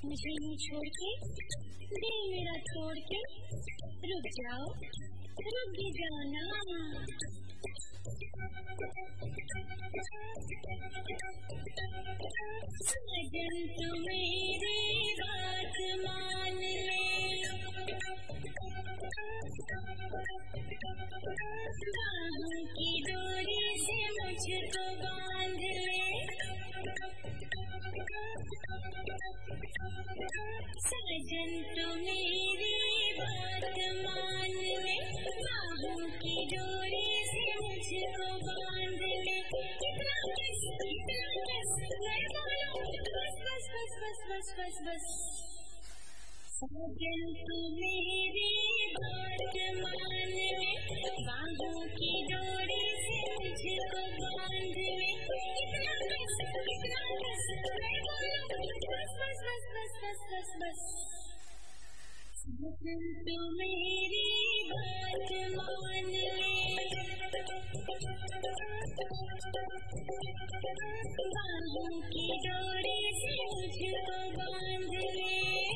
मुझे यूं छोड़ के, दिल मेरा छोड़ के रुक जाओ, रुक भी जाओ ना। सजन तू मेरी बात मान ले, बाहों की डोरी से मुझको बांध ले। सजन तू मेरी बात मान ले, बाहों की डोरी से मुझको बांध ले। इतना बस, मैं बोलूं बस बस बस बस बस बस बस। सजन तू मेरी बात मान ले, बाहों की डोरी से मुझको बांध ले। इतना बस, मैं बोलूं बस बस बस बस बस बस बस। सजन तू मेरी बात मान ले, बाहों की डोरी से मुझको बांध ले।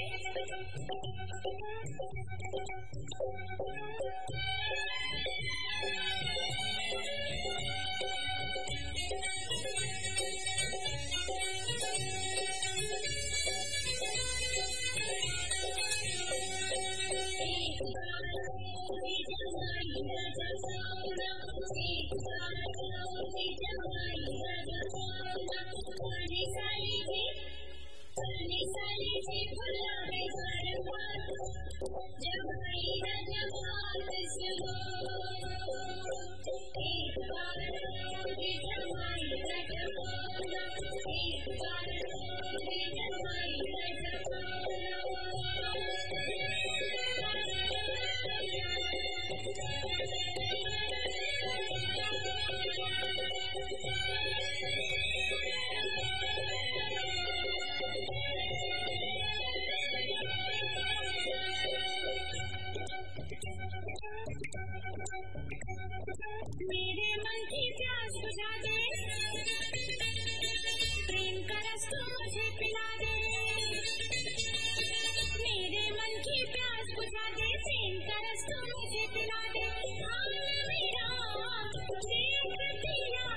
मेरे मन की प्यास बुझा दे, प्रेम का रस तू मुझे पिला दे। मेरे मन की प्यास बुझा दे, प्रेम का रस तू मुझे पिला दे। मेरा तेरा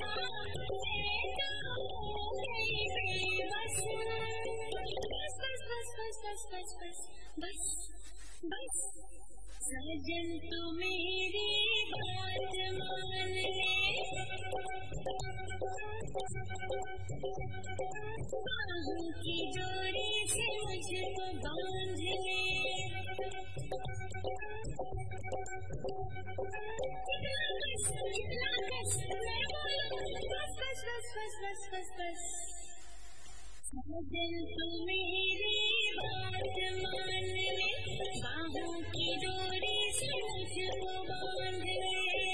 बस बस बस बस बस बस बस बस बस। सजन तू मेरी बात मान ले, बाहों की डोरी से मुझको बांध ले। इतना बस, मैं बोलूं बस बस बस बस बस बस बस। सजन तू मेरी बात मान ले, बाहों की डोरी से मुझको बांध ले।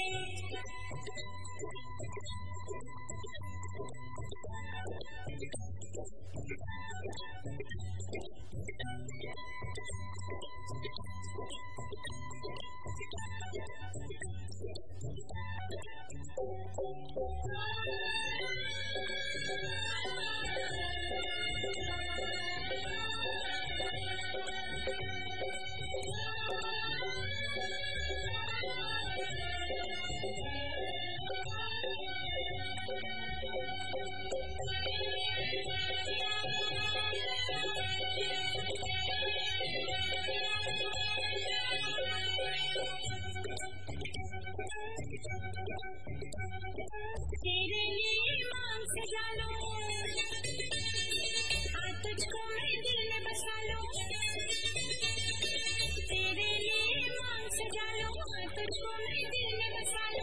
तेरे लिए मांग सजा लो, आज तुझको मैं दिल में बसा लो। तेरे लिए मांग सजा लो, आज तुझको मैं दिल में बसा लो।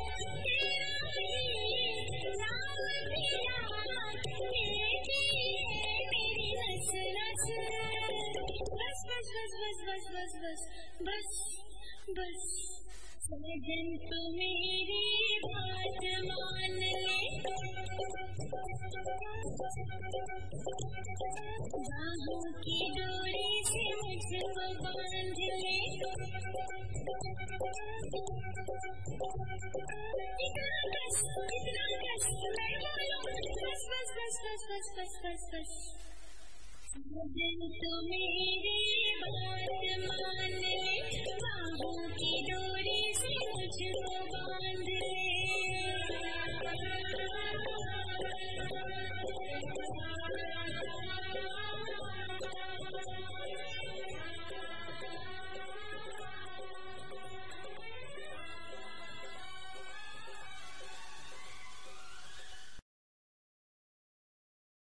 मेरी नस नस बस बस बस बस बस बस बस बस बस। सजन तू मेरी बात मान ले, बाहों की डोरी से मुझको बांध ले। इतना बस, मैं बोलूं बस बस बस बस बस बस बस बस। सजन तो मेरी